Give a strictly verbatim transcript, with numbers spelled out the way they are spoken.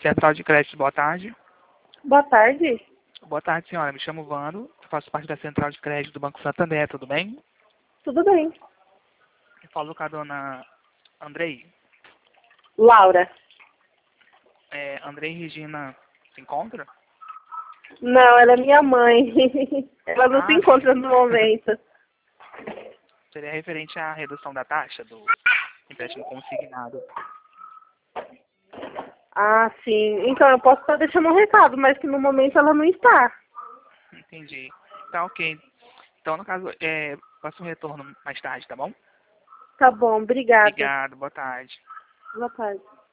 Central de Crédito, boa tarde. Boa tarde. Boa tarde, senhora. Me chamo Vando, eu faço parte da Central de Crédito do Banco Santander, tudo bem? Tudo bem. Eu falo com a dona Andrei. Laura. É, Andrei e Regina se encontram? Não, ela é minha mãe. Ela não se Ah, encontra sim. no momento. Seria referente à redução da taxa do empréstimo consignado. Ah, sim. Então eu posso estar deixando um recado, mas que no momento ela não está. Entendi. Tá ok. Então, no caso, é, faço um retorno mais tarde, tá bom? Tá bom, obrigada. Obrigado, boa tarde. Boa tarde.